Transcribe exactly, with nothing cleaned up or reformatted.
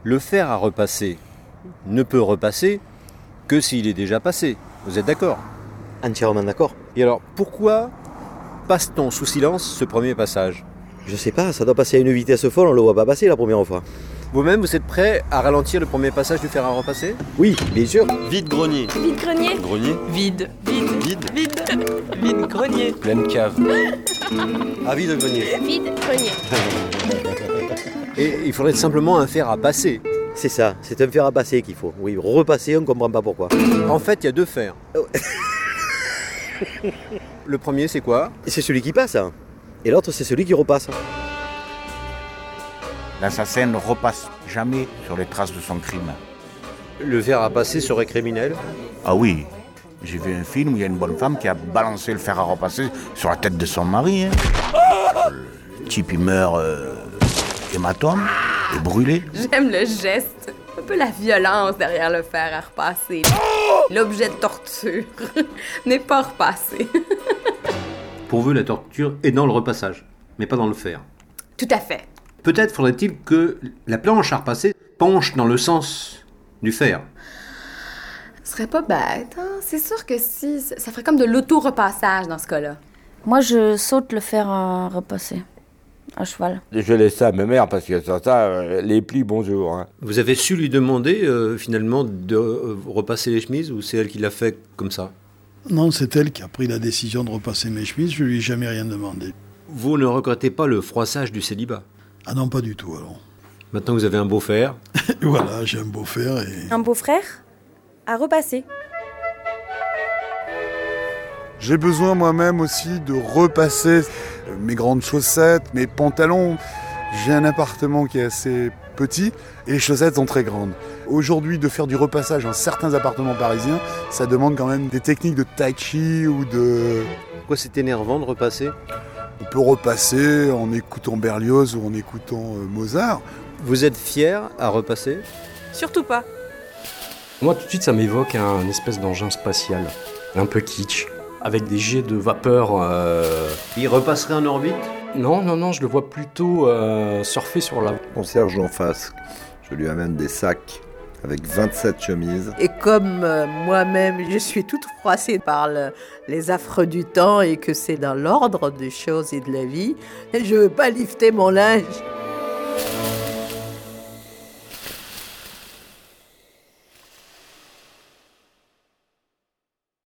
Le fer à repasser ne peut repasser que s'il est déjà passé. Vous êtes d'accord? Entièrement d'accord. Et alors, pourquoi passe-t-on sous silence ce premier passage? Je sais pas, ça doit passer à une vitesse folle, on le voit pas passer la première fois. Vous-même, vous êtes prêt à ralentir le premier passage du fer à repasser? Oui, bien sûr. Vide grenier. Vide grenier. Grenier. Vide. Vide. Vide. Vide. Vide grenier. Pleine cave. Avis de grenier. Vide grenier. Et il faudrait simplement un fer à passer. C'est ça, c'est un fer à passer qu'il faut. Oui, repasser, on comprend pas pourquoi. En fait, il y a deux fers. Le premier, c'est quoi? C'est celui qui passe, hein. Et l'autre, c'est celui qui repasse. L'assassin ne repasse jamais sur les traces de son crime. Le fer à passer serait criminel? Ah oui, j'ai vu un film où il y a une bonne femme qui a balancé le fer à repasser sur la tête de son mari. Hein. Le type, il meurt euh, hématome et brûlé. J'aime le geste. Un peu la violence derrière le fer à repasser. L'objet de torture n'est pas repassé. Pour vous, la torture est dans le repassage, mais pas dans le fer. Tout à fait. Peut-être faudrait-il que la planche à repasser penche dans le sens du fer. Ce serait pas bête, hein? C'est sûr que si... Ça ferait comme de l'auto-repassage dans ce cas-là. Moi, je saute le fer à repasser, à cheval. Je laisse ça à ma mère parce que ça, ça les plis, bonjour. Hein. Vous avez su lui demander, euh, finalement, de euh, repasser les chemises, ou c'est elle qui l'a fait comme ça? Non, c'est elle qui a pris la décision de repasser mes chemises, je lui ai jamais rien demandé. Vous ne regrettez pas le froissage du célibat? Ah non, pas du tout, alors. Maintenant que vous avez un beau fer. Voilà, j'ai un beau fer et... Un beau-frère à repasser. J'ai besoin moi-même aussi de repasser mes grandes chaussettes, mes pantalons. J'ai un appartement qui est assez petit et les chaussettes sont très grandes. Aujourd'hui, de faire du repassage dans certains appartements parisiens, ça demande quand même des techniques de tai chi ou de... Pourquoi c'est énervant de repasser? On peut repasser en écoutant Berlioz ou en écoutant euh, Mozart. Vous êtes fier à repasser? Surtout pas. Moi, tout de suite, ça m'évoque un espèce d'engin spatial, un peu kitsch, avec des jets de vapeur. Euh... Il repasserait en orbite? Non, non, non, je le vois plutôt euh, surfer sur la... Mon Serge en face, je lui amène des sacs avec vingt-sept chemises. Et comme euh, moi-même, je suis toute froissée par le, les affres du temps et que c'est dans l'ordre des choses et de la vie, je ne veux pas lifter mon linge.